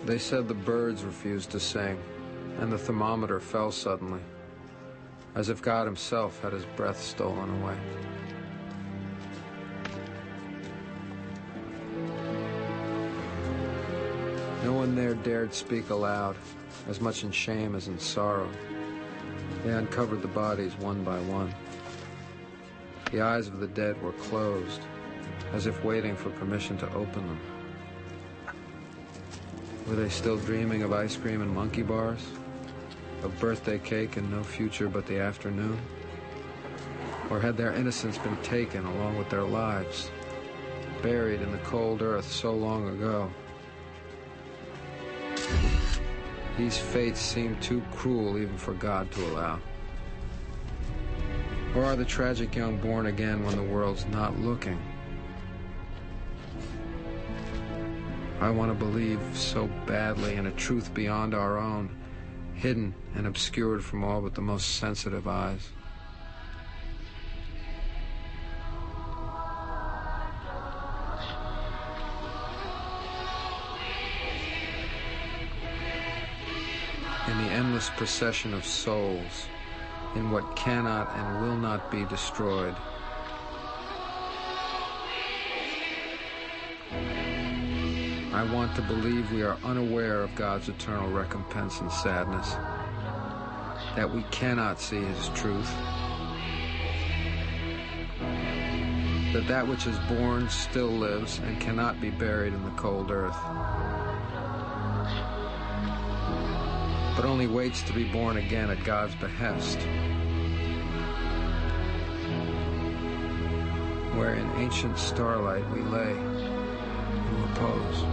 They said the birds refused to sing, and the thermometer fell suddenly, as if God himself had his breath stolen away. No one there dared speak aloud, as much in shame as in sorrow. They uncovered the bodies one by one. The eyes of the dead were closed, as if waiting for permission to open them. Were they still dreaming of ice cream and monkey bars? Of birthday cake and no future but the afternoon? Or had their innocence been taken along with their lives, buried in the cold earth so long ago? These fates seem too cruel even for God to allow. Or are the tragic young born again when the world's not looking? I want to believe so badly in a truth beyond our own, hidden and obscured from all but the most sensitive eyes. In the endless procession of souls, in what cannot and will not be destroyed, I want to believe we are unaware of God's eternal recompense and sadness, that we cannot see his truth, that that which is born still lives and cannot be buried in the cold earth, but only waits to be born again at God's behest, where in ancient starlight we lay in repose.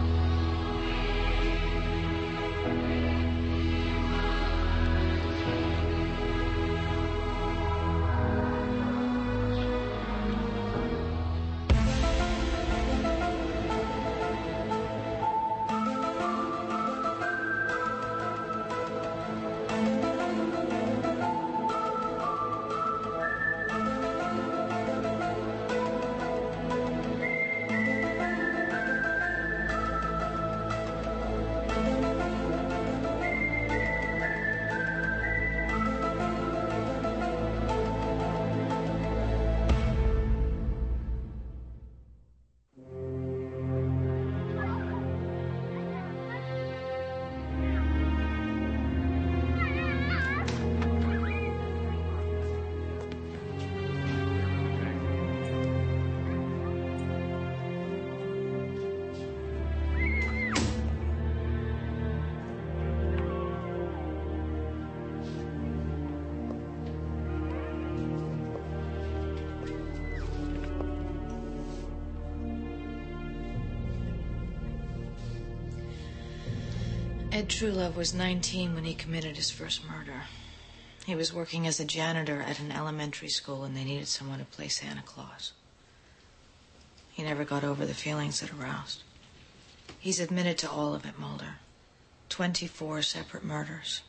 Ed Truelove was 19 when he committed his first murder. He was working as a janitor at an elementary school, and they needed someone to play Santa Claus. He never got over the feelings it aroused. He's admitted to all of it, Mulder. 24 separate murders.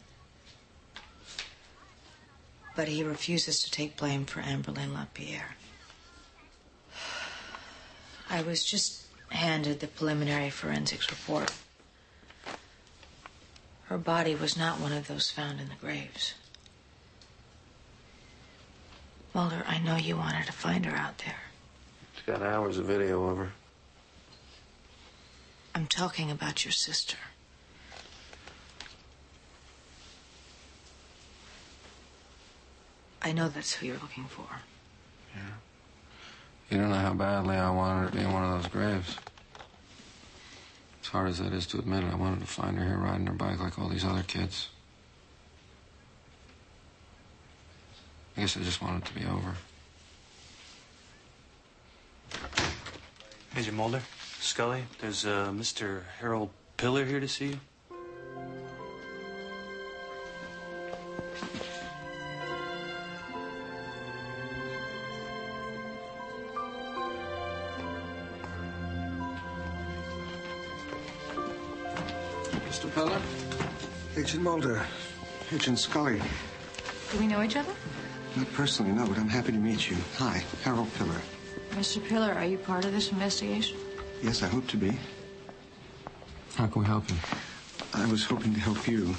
But he refuses to take blame for Amberlynn LaPierre. I was just handed the preliminary forensics report. Her body was not one of those found in the graves. Mulder, I know you wanted to find her out there. She's got hours of video of her. I'm talking about your sister. I know that's who you're looking for. Yeah. You don't know how badly I wanted her to be in one of those graves. As hard as that is to admit it, I wanted to find her here riding her bike like all these other kids. I guess I just wanted it to be over. Major Mulder, Scully, there's Mr. Harold Pillar here to see you. Mr. Pillar? Agent Mulder, Agent Scully. Do we know each other? Not personally, no, but I'm happy to meet you. Hi, Harold Pillar. Mr. Pillar, are you part of this investigation? Yes, I hope to be. How can we help you? I was hoping to help you.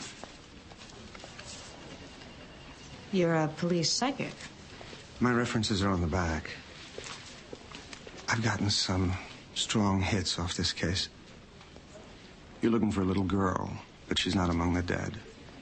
You're a police psychic. My references are on the back. I've gotten some strong hits off this case. You're looking for a little girl, but she's not among the dead.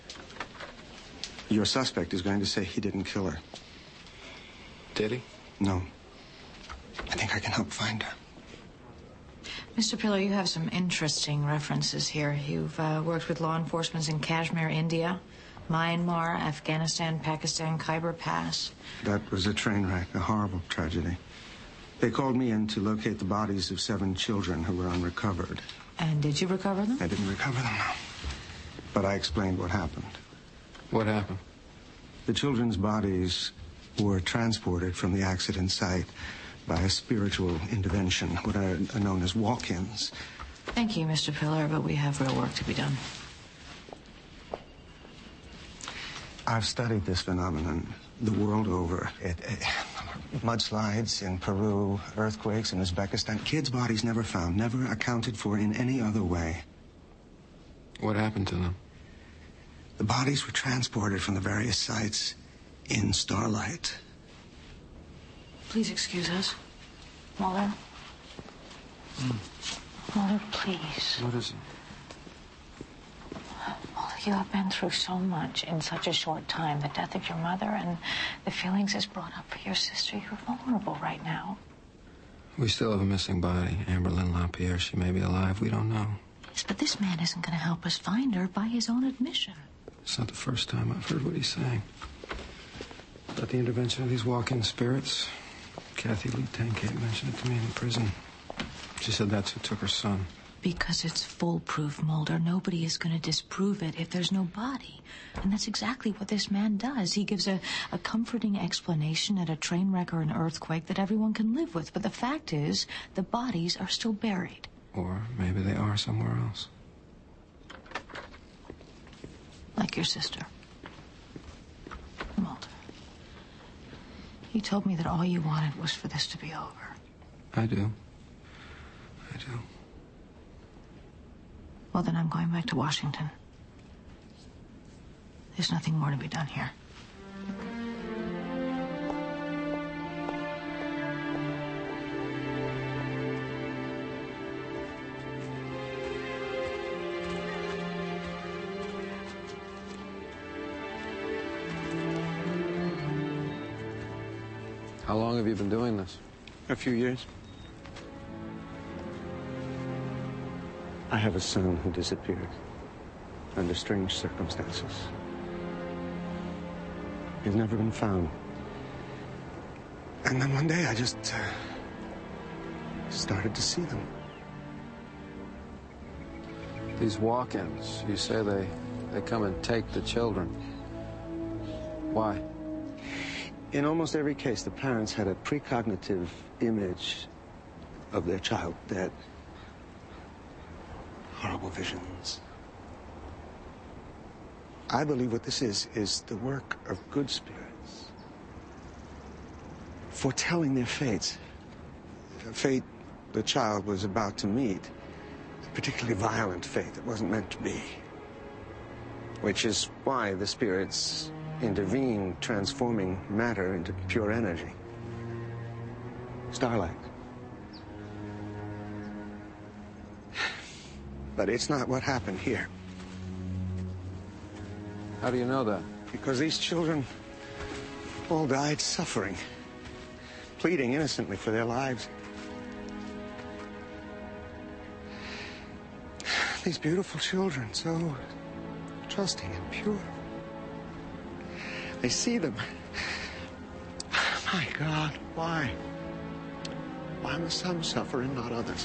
Your suspect is going to say he didn't kill her. Did he? No. I think I can help find her. Mr. Pillar, you have some interesting references here. You've worked with law enforcement in Kashmir, India, Myanmar, Afghanistan, Pakistan, Khyber Pass. That was a train wreck, a horrible tragedy. They called me in to locate the bodies of 7 children who were unrecovered. And did you recover them? I didn't recover them, no. But I explained what happened. What happened? The children's bodies were transported from the accident site by a spiritual intervention, what are known as walk-ins. Thank you, Mr. Pillar, but we have real work to be done. I've studied this phenomenon the world over. Mudslides in Peru, earthquakes in Uzbekistan. Kids' bodies never found, never accounted for in any other way. What happened to them? The bodies were transported from the various sites in Starlight. Please excuse us. Mulder? Mulder, please. What is it? Mulder, you have been through so much in such a short time. The death of your mother and the feelings it's brought up for your sister. You're vulnerable right now. We still have a missing body. Amberlynn LaPierre. She may be alive. We don't know. Yes, but this man isn't going to help us find her by his own admission. It's not the first time I've heard what he's saying. About the intervention of these walk-in spirits. Kathy Lee Tankate mentioned it to me in prison. She said that's who took her son. Because it's foolproof, Mulder. Nobody is going to disprove it if there's no body. And that's exactly what this man does. He gives a comforting explanation at a train wreck or an earthquake that everyone can live with. But the fact is, the bodies are still buried. Or maybe they are somewhere else. Like your sister. Mulder. You told me that all you wanted was for this to be over. I do. I do. Well, then I'm going back to Washington. There's nothing more to be done here. How long have you been doing this? A few years. I have a son who disappeared under strange circumstances. He's never been found. And then one day I just started to see them. These walk-ins, you say they come and take the children. Why? In almost every case, the parents had a precognitive image of their child dead. Horrible visions. I believe what this is the work of good spirits. Foretelling their fates. A fate the child was about to meet. A particularly violent fate that wasn't meant to be. Which is why the spirits intervene, transforming matter into pure energy. Starlight. But it's not what happened here. How do you know that? Because these children all died suffering, pleading innocently for their lives. These beautiful children, so trusting and pure. They see them. My God, why? Why must some suffer and not others?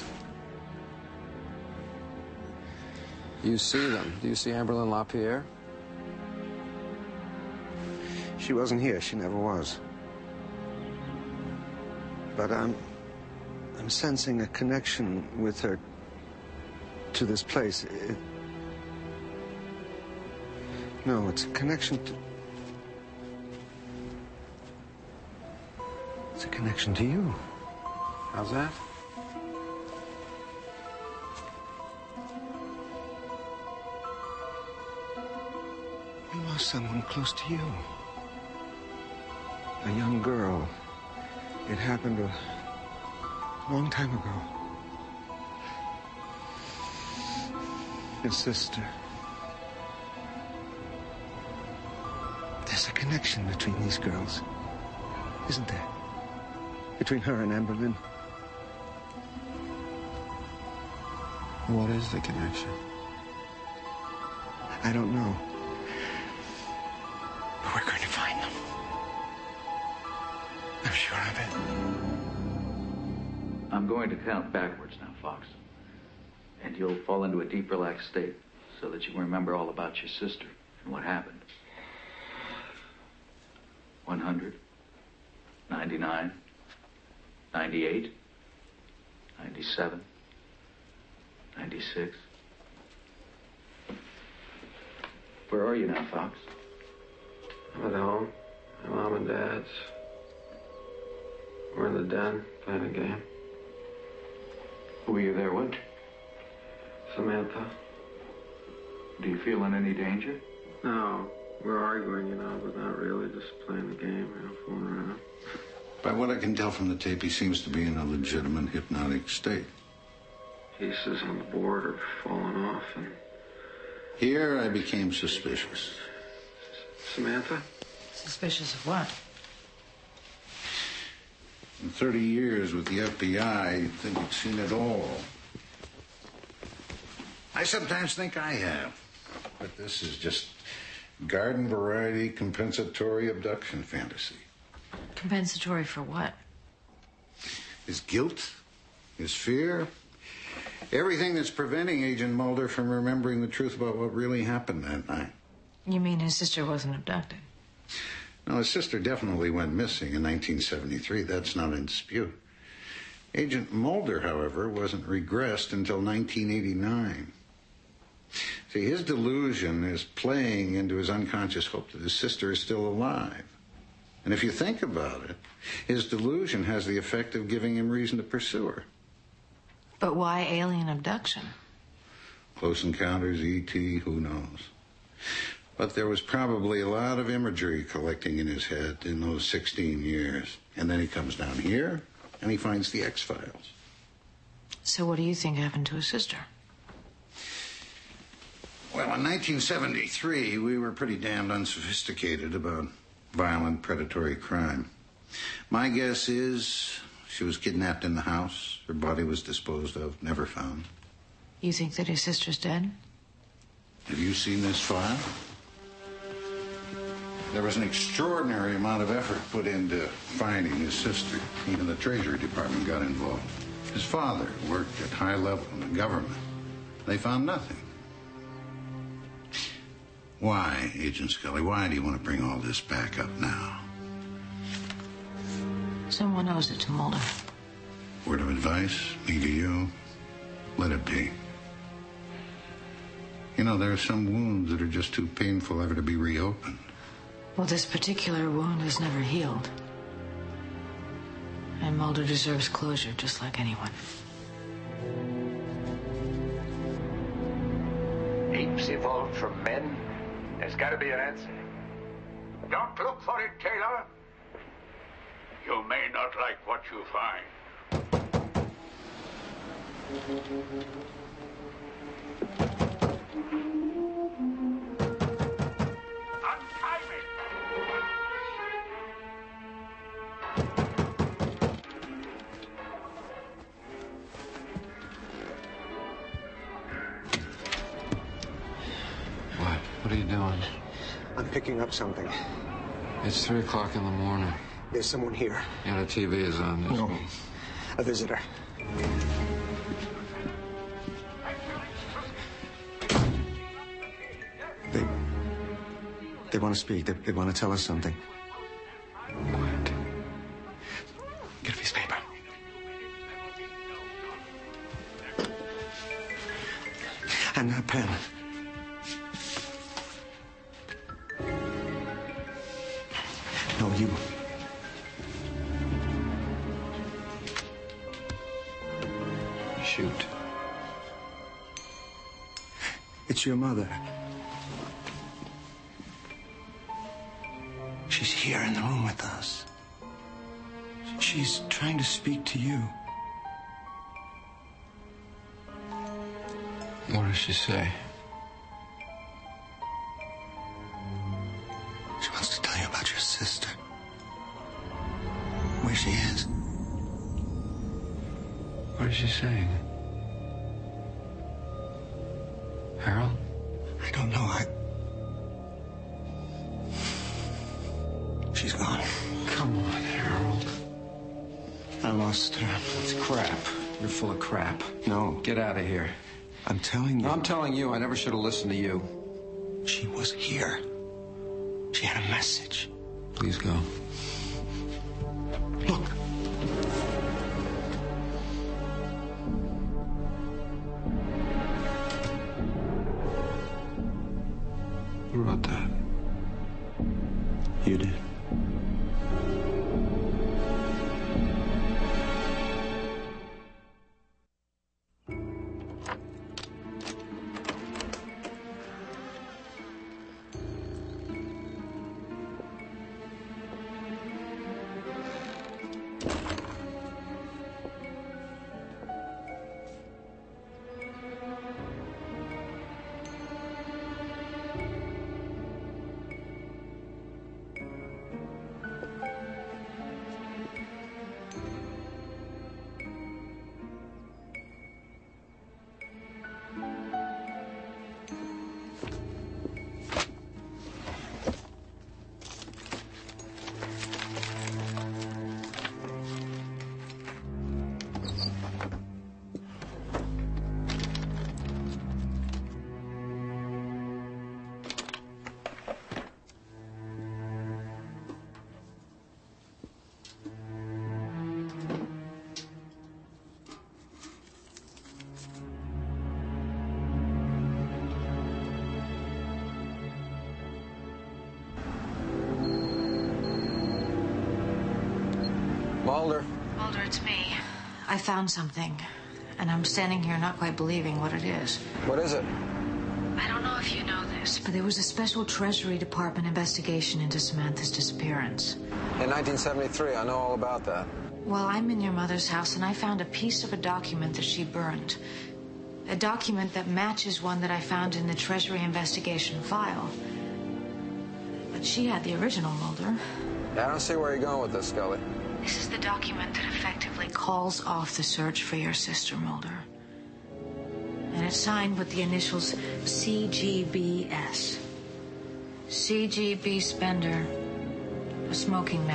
You see them. Do you see Amberlynn LaPierre? She wasn't here. She never was. But I'm sensing a connection with her to this place. No, it's a connection to... It's a connection to you. How's that? someone close to you. A young girl. It happened a long time ago. Your sister. There's a connection between these girls, isn't there? Between her and Amberlynn. What is the connection? I don't know. But we're going to find them. I'm sure of it. I'm going to count backwards now, Fox. And you'll fall into a deep, relaxed state so that you can remember all about your sister and what happened. 100, 99, 98, 97, 96. Where are you now, Fox? I'm at home. My mom and dad's. We're in the den, playing a game. Who were you there with? Samantha. Do you feel in any danger? No, we're arguing, but not really. Just playing the game, fooling around. By what I can tell from the tape, he seems to be in a legitimate hypnotic state. Pieces on the board are falling off, and... Here I became suspicious. Samantha? Suspicious of what? In 30 years with the FBI, you'd think you'd seen it all. I sometimes think I have. But this is just garden variety compensatory abduction fantasy. Compensatory for what? His guilt, his fear, everything that's preventing Agent Mulder from remembering the truth about what really happened that night. You mean his sister wasn't abducted? No, his sister definitely went missing in 1973. That's not in dispute. Agent Mulder, however, wasn't regressed until 1989. See, his delusion is playing into his unconscious hope that his sister is still alive. And if you think about it, his delusion has the effect of giving him reason to pursue her. But why alien abduction? Close Encounters, E.T., who knows? But there was probably a lot of imagery collecting in his head in those 16 years. And then he comes down here, and he finds the X-Files. So what do you think happened to his sister? Well, in 1973, we were pretty damned unsophisticated about violent predatory crime. My guess is she was kidnapped in the house. Her body was disposed of, never found. You think that his sister's dead? Have you seen this file? There was an extraordinary amount of effort put into finding his sister. Even the Treasury Department got involved. His father worked at high level in the government. They found nothing. Why, Agent Scully, why do you want to bring all this back up now? Someone owes it to Mulder. Word of advice, me to you, let it be. There are some wounds that are just too painful ever to be reopened. Well, this particular wound has never healed. And Mulder deserves closure just like anyone. Apes evolved from men? There's got to be an answer. Don't look for it, Taylor. You may not like what you find. Untie me! What? What are you doing? I'm picking up something. It's 3 o'clock in the morning. There's someone here. Yeah, the TV is on. No, a visitor. They want to speak. They want to tell us something. What? Get a piece of paper. And a pen. No, you. Shoot. It's your mother. She's here in the room with us. She's trying to speak to you. What does she say? She wants to tell you about your sister. Where she is. What is she saying? Harold? I don't know. She's gone. Come on, Harold. I lost her. It's crap. You're full of crap. No. Get out of here. I'm telling you. I'm telling you, I never should have listened to you. She was here. She had a message. Please go. Look. Who wrote that? You did. Mulder. Mulder, it's me. I found something, and I'm standing here not quite believing what it is. What is it? I don't know if you know this, but there was a special Treasury Department investigation into Samantha's disappearance. In 1973, I know all about that. Well, I'm in your mother's house, and I found a piece of a document that she burned. A document that matches one that I found in the Treasury investigation file. But she had the original, Mulder. I don't see where you're going with this, Scully. This is the document that effectively calls off the search for your sister, Mulder. And it's signed with the initials CGBS. C.G.B. Spender, a smoking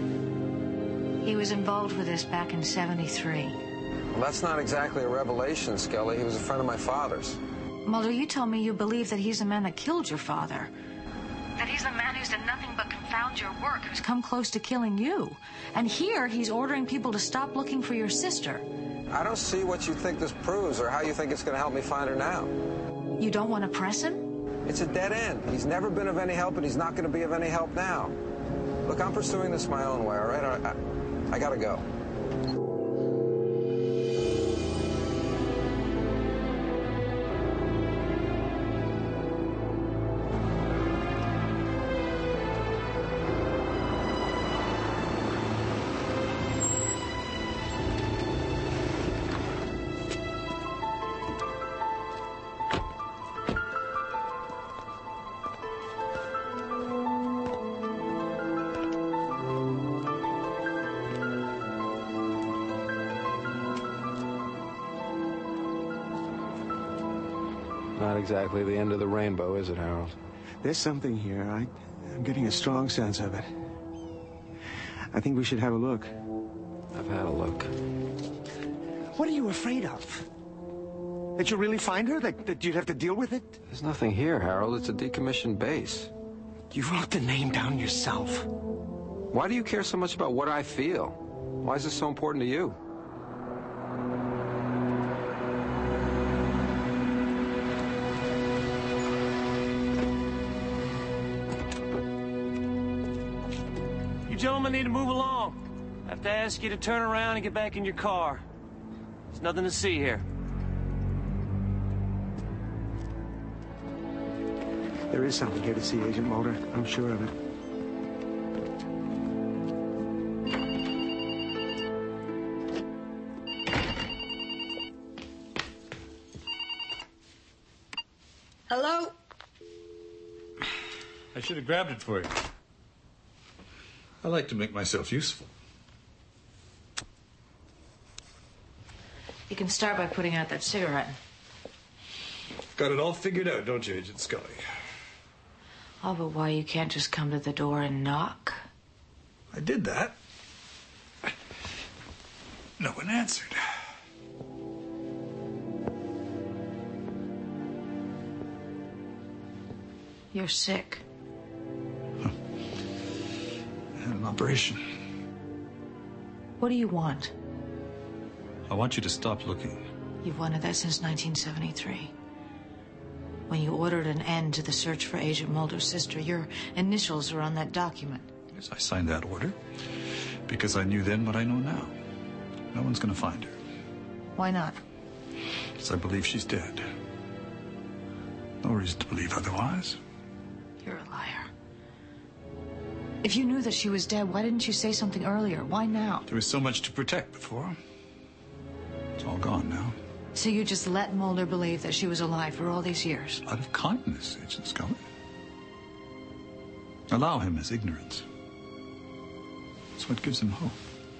man. He was involved with this back in '73. Well, that's not exactly a revelation, Scully. He was a friend of my father's. Mulder, you tell me you believe that he's the man that killed your father. That he's the man who's done nothing but confound your work, who's come close to killing you. And here he's ordering people to stop looking for your sister. I don't see what you think this proves or how you think it's going to help me find her now. You don't want to press him? It's a dead end. He's never been of any help, and he's not going to be of any help now. Look, I'm pursuing this my own way, all right? I got to go. Not exactly the end of the rainbow, is it, Harold? There's something here. I'm getting a strong sense of it. I think we should have a look. I've had a look. What are you afraid of? That you'll really find her? That you'd have to deal with it? There's nothing here, Harold. It's a decommissioned base. You wrote the name down yourself. Why do you care so much about what I feel? Why is this so important to you? You gentlemen need to move along. I have to ask you to turn around and get back in your car. There's nothing to see here. There is something here to see, Agent Mulder. I'm sure of it. Hello? I should have grabbed it for you. I like to make myself useful. You can start by putting out that cigarette. Got it all figured out, don't you, Agent Scully? Oh, but why you can't just come to the door and knock? I did that. No one answered. You're sick. I had an operation. What do you want? I want you to stop looking. You've wanted that since 1973. When you ordered an end to the search for Agent Mulder's sister, your initials were on that document. Yes, I signed that order because I knew then what I know now. No one's going to find her. Why not? Because I believe she's dead. No reason to believe otherwise. You're a liar. If you knew that she was dead, why didn't you say something earlier? Why now? There was so much to protect before. It's all gone now. So you just let Mulder believe that she was alive for all these years? Out of kindness, Agent Scully. Allow him his ignorance. It's what gives him hope.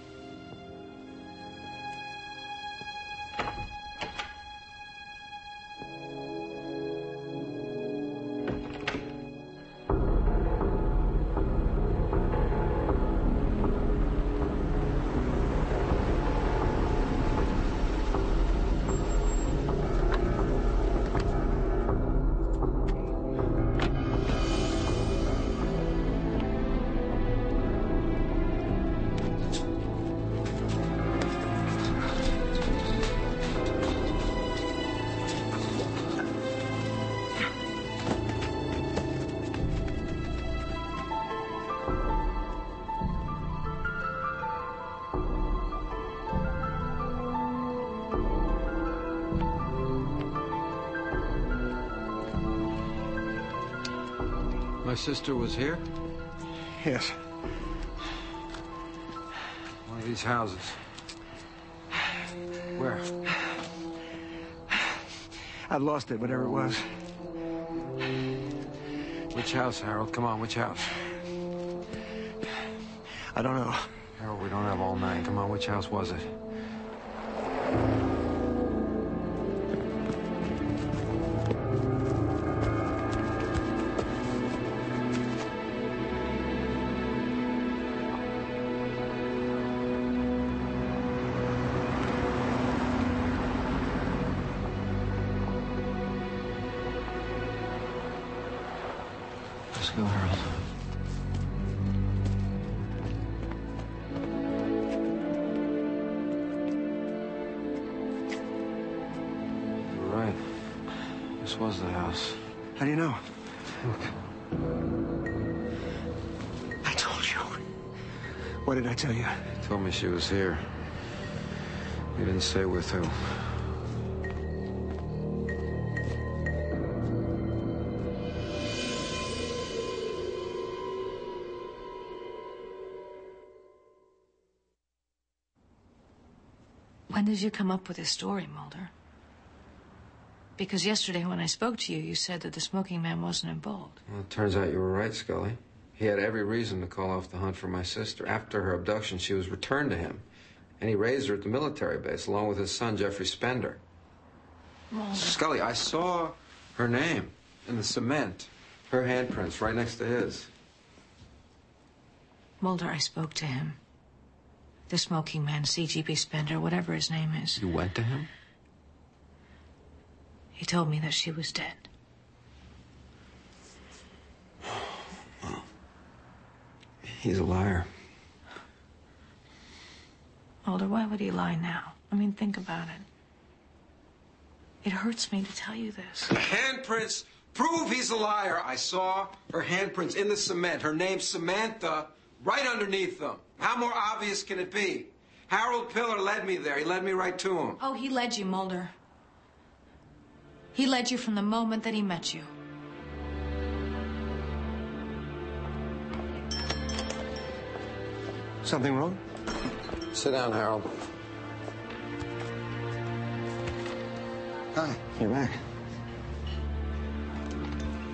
My sister was here? Yes. One of these houses. Where? I've lost it, whatever it was. Which house, Harold? Come on, which house? I don't know. Harold, we don't have all night. Come on, which house was it? Let's go, Harold. You were right. This was the house. How do you know? Look. I told you. What did I tell you? You told me she was here. You didn't say with who. When did you come up with this story, Mulder? Because yesterday when I spoke to you, you said that the smoking man wasn't involved. Well, it turns out you were right, Scully. He had every reason to call off the hunt for my sister. After her abduction, she was returned to him. And he raised her at the military base, along with his son, Jeffrey Spender. Mulder. Scully, I saw her name in the cement. Her handprints right next to his. Mulder, I spoke to him. The smoking man, C.G.B. Spender, whatever his name is. You went to him? He told me that she was dead. Well, he's a liar. Mulder, why would he lie now? I mean, think about it. It hurts me to tell you this. The handprints prove he's a liar. I saw her handprints in the cement. Her name's Samantha right underneath them. How more obvious can it be? Harold Pillar led me there. He led me right to him. Oh, he led you, Mulder. He led you from the moment that he met you. Something wrong? Sit down, Harold. Hi, you're back.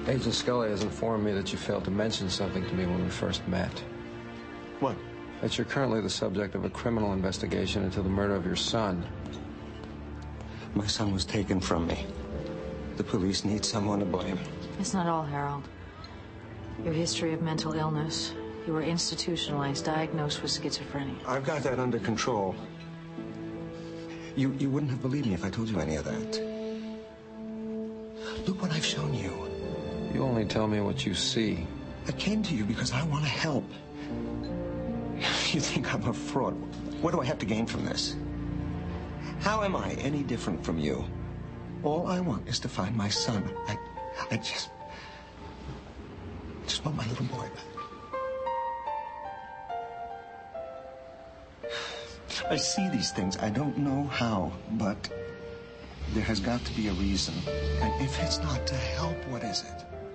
Agent Scully has informed me that you failed to mention something to me when we first met. What? That you're currently the subject of a criminal investigation into the murder of your son. My son was taken from me. The police need someone to blame. It's not all, Harold. Your history of mental illness. You were institutionalized, diagnosed with schizophrenia. I've got that under control. You wouldn't have believed me if I told you any of that. Look what I've shown you. You only tell me what you see. I came to you because I want to help. You think I'm a fraud. What do I have to gain from this? How am I any different from you? All I want is to find my son. I just want my little boy back. I see these things. I don't know how, but there has got to be a reason. And if it's not to help, what is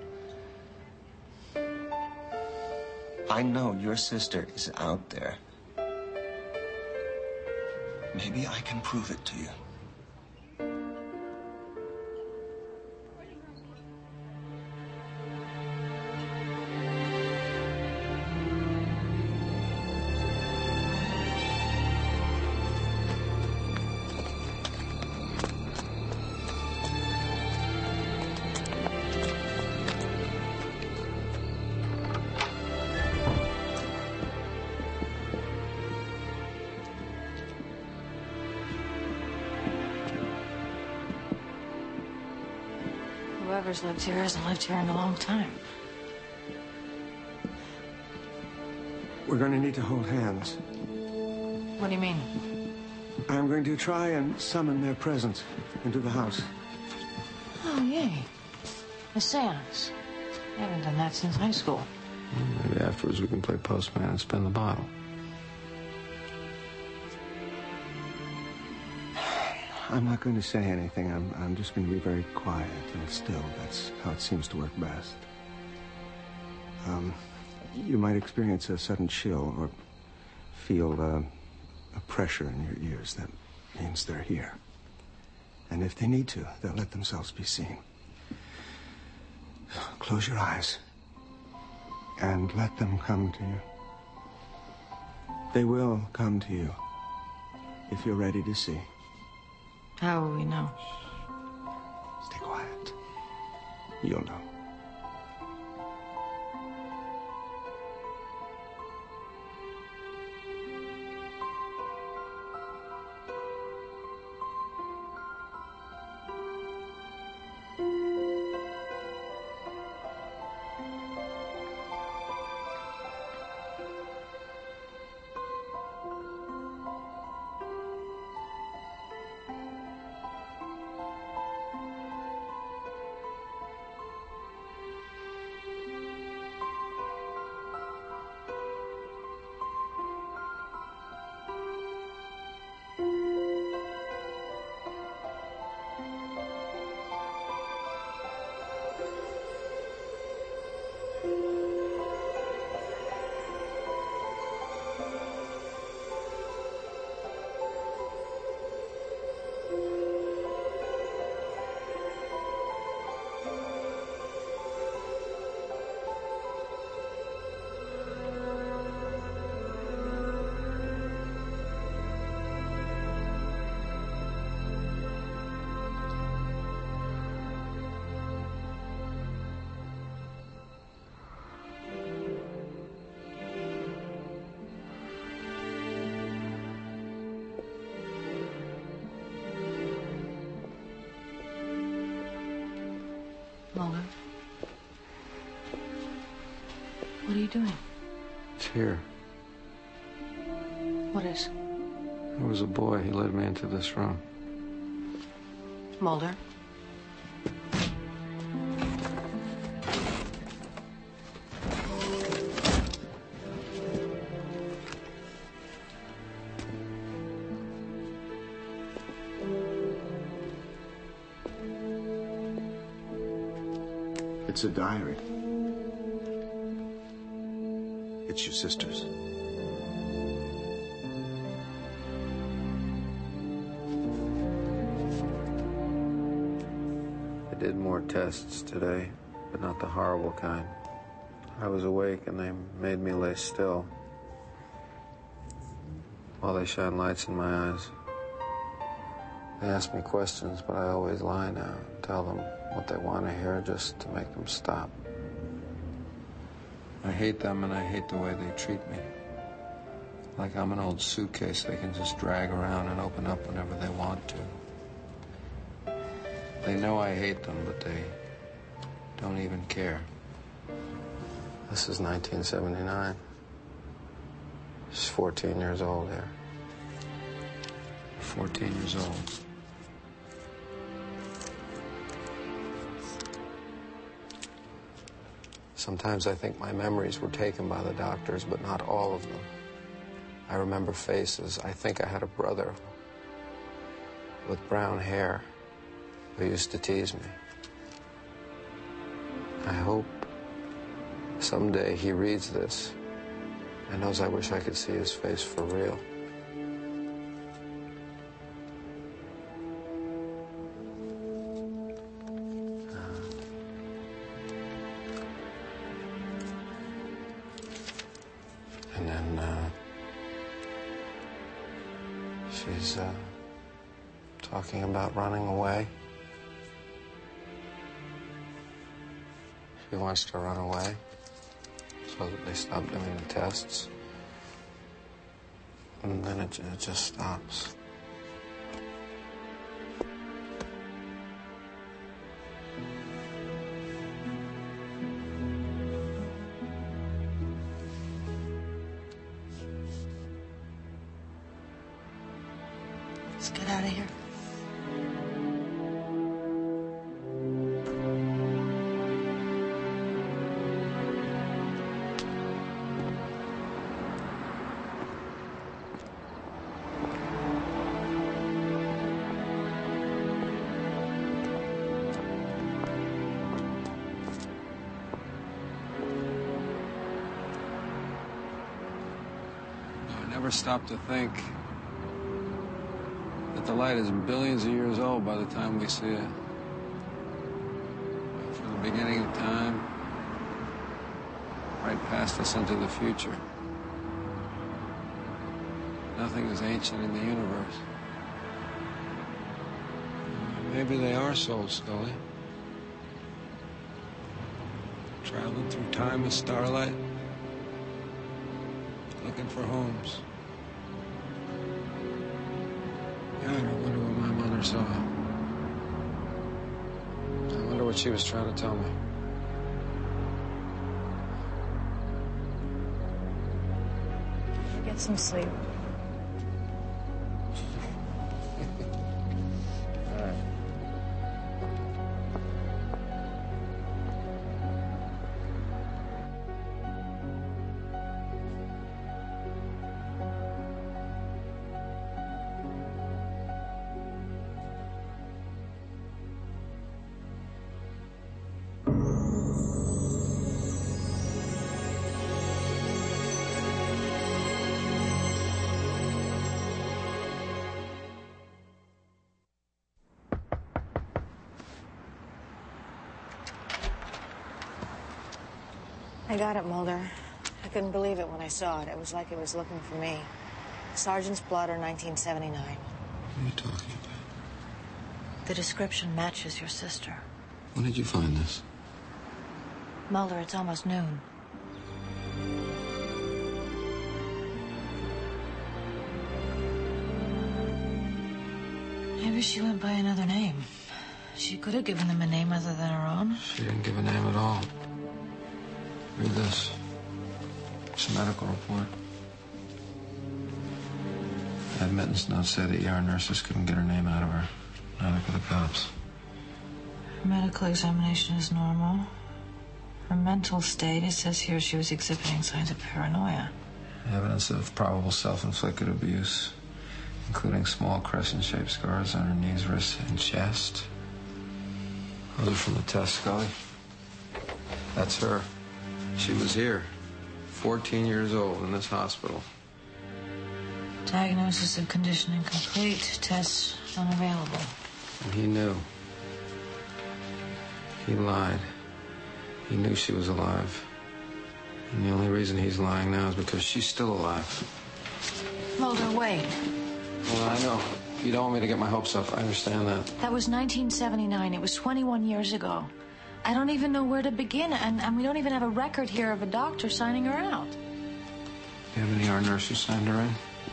it? I know your sister is out there. Maybe I can prove it to you. Whoever's lived here hasn't lived here in a long time. We're going to need to hold hands. What do you mean? I'm going to try and summon their presence into the house. Oh, yay. A seance. I haven't done that since high school. Maybe afterwards we can play postman and spin the bottle. I'm not going to say anything. I'm just going to be very quiet and still. That's how it seems to work best. You might experience a sudden chill or feel a pressure in your ears. That means they're here. And if they need to, they'll let themselves be seen. Close your eyes and let them come to you. They will come to you if you're ready to see. How will we know? Stay quiet. You'll know. Mulder? What are you doing? It's here. What is? There was a boy. He led me into this room. Mulder? It's a diary. It's your sister's. I did more tests today. but not the horrible kind. I was awake and they made me lay still while they shine lights in my eyes. They ask me questions, but I always lie now and tell them what they want to hear just to make them stop. I hate them and I hate the way they treat me. Like I'm an old suitcase they can just drag around and open up whenever they want to. They know I hate them, but they don't even care. This is 1979. She's 14 years old here. 14 years old. Sometimes I think my memories were taken by the doctors, but not all of them. I remember faces. I think I had a brother with brown hair who used to tease me. I hope someday he reads this and knows I wish I could see his face for real. And then she's talking about running away. She wants to run away so that they stop doing the tests. And then it just stops. Let's get out of here. I never stop to think that the light is billions of years old by the time we see it. From the beginning of time, right past us into the future. Nothing is ancient in the universe. Maybe they are souls, Scully. Traveling through time as starlight, looking for homes. God, I wonder what my mother saw. I wonder what she was trying to tell me. Get some sleep. All right. I got it, Mulder. I couldn't believe it when I saw it. It was like it was looking for me. Sergeant's Blotter, 1979. What are you talking about? The description matches your sister. When did you find this? Mulder, it's almost noon. Maybe she went by another name. She could have given them a name other than her own. She didn't give a name at all. Read this. It's a medical report. The admittance notes say the ER nurses couldn't get her name out of her. Neither could the cops. Her medical examination is normal. Her mental state, it says here she was exhibiting signs of paranoia. Evidence of probable self-inflicted abuse, including small crescent-shaped scars on her knees, wrists, and chest. Those are from the test, Scully. That's her. She was here, 14 years old, in this hospital. Diagnosis of condition incomplete. Tests unavailable. And he knew. He lied. He knew she was alive. And the only reason he's lying now is because she's still alive. Mulder, wait. Well, I know. You don't want me to get my hopes up. I understand that. That was 1979. It was 21 years ago. I don't even know where to begin, and we don't even have a record here of a doctor signing her out. Do you have any ER nurse who signed her in?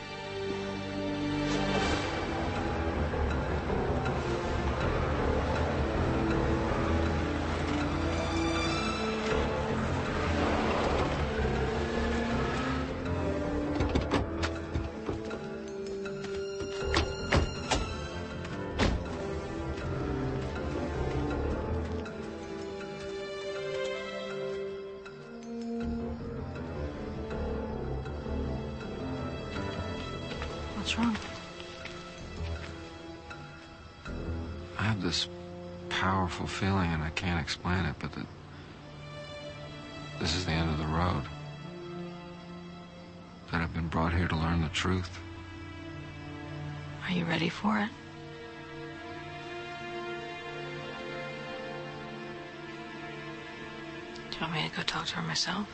What's wrong? I have this powerful feeling, and I can't explain it, but that this is the end of the road. That I've been brought here to learn the truth. Are you ready for it? Do you want me to go talk to her myself?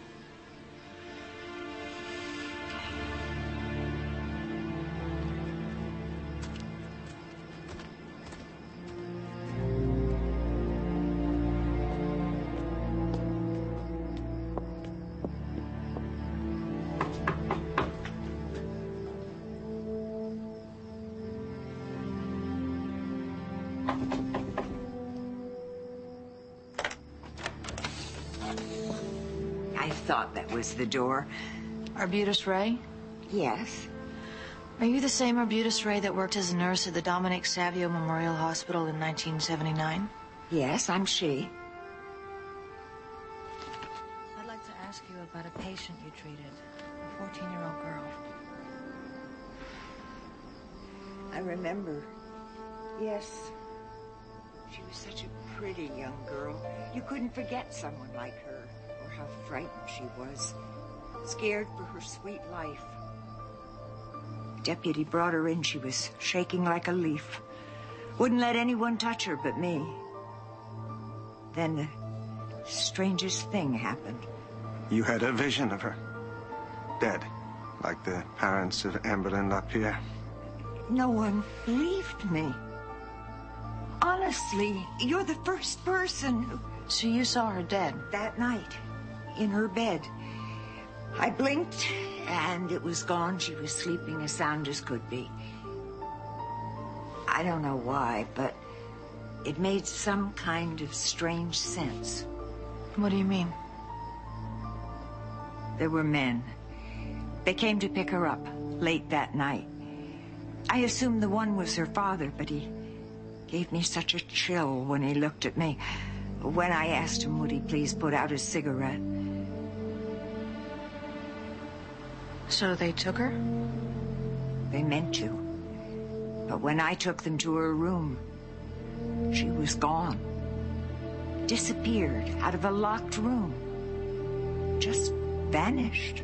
I thought that was the door. Arbutus Ray? Yes. Are you the same Arbutus Ray that worked as a nurse at the Dominic Savio Memorial Hospital in 1979? Yes, I'm she. I'd like to ask you about a patient you treated, a 14-year-old girl. I remember. Yes. She was such a pretty young girl. You couldn't forget someone like her, or how frightened she was. Scared for her sweet life. The deputy brought her in. She was shaking like a leaf. Wouldn't let anyone touch her but me. Then the strangest thing happened. You had a vision of her. Dead. Like the parents of Amberlyn LaPierre. No one believed me. Honestly, you're the first person who... So you saw her dead? That night, in her bed. I blinked, and it was gone. She was sleeping as sound as could be. I don't know why, but it made some kind of strange sense. What do you mean? There were men. They came to pick her up late that night. I assumed the one was her father, but he gave me such a chill when he looked at me. When I asked him, would he please put out his cigarette? So they took her? They meant to. But when I took them to her room, she was gone. Disappeared out of a locked room. Just vanished.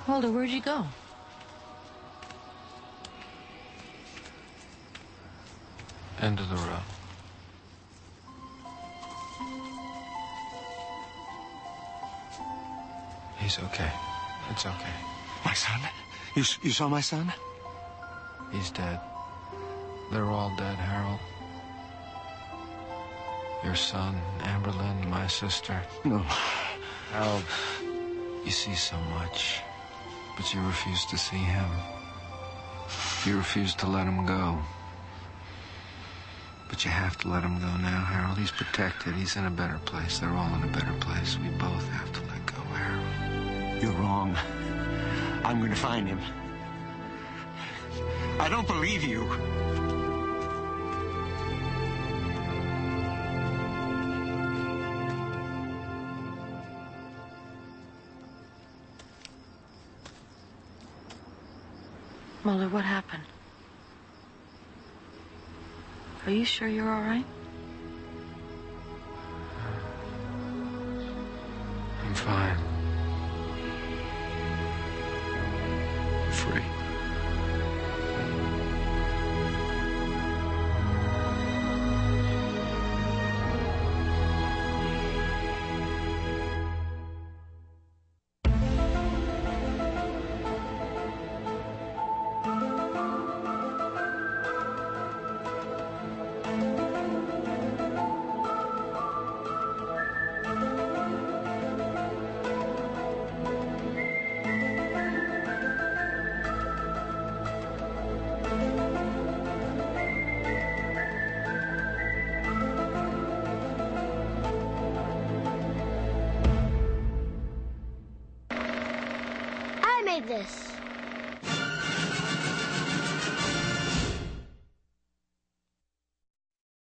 Mulder, where'd you go? End of the road. He's okay. It's okay. My son? You saw my son? He's dead. They're all dead, Harold. Your son, Amberlynn, my sister. No. Harold, you see so much, but you refuse to see him. You refuse to let him go. But you have to let him go now, Harold. He's protected. He's in a better place. They're all in a better place. We both have to let go, Harold. You're wrong. I'm going to find him. I don't believe you. Mulder, what happened? Are you sure you're all right? I'm fine. Free. This.